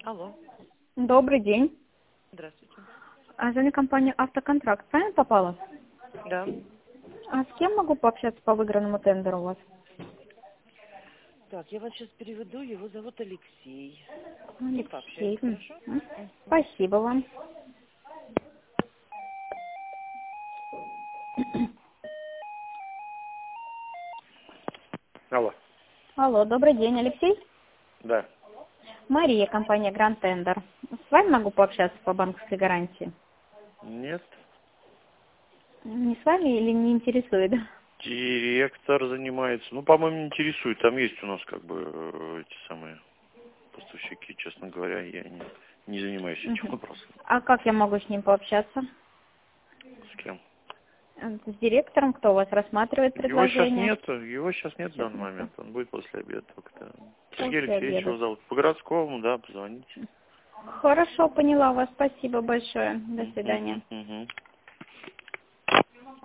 Алло, Добрый день. здравствуйте. Звоню компанию «Автоконтракт». Правильно попала? Да. А с кем могу пообщаться по выигранному тендеру у вас? Так, я вас сейчас переведу, его зовут Алексей. И Алексей. пообщаемся, хорошо? Мгм. Спасибо вам. Алло. Алло, добрый день, Алексей. Да. Мария, компания «Гранд Тендер». С вами могу пообщаться по банковской гарантии? Нет. Не с вами или не интересует? Директор занимается. Ну, по-моему, не интересует. Там есть у нас как бы эти самые поставщики, честно говоря, я не занимаюсь этим Мгм. вопросом. А как я могу с ним пообщаться? С кем? С директором, кто у вас рассматривает предложение? Его сейчас нет в Сейчас данный нет. момент. Он будет после обеда только-то. Сергей После Алексеевич обеда. его зовут. По городскому, да, позвоните. Хорошо, поняла вас. Спасибо большое. До Мгм, свидания. мгм.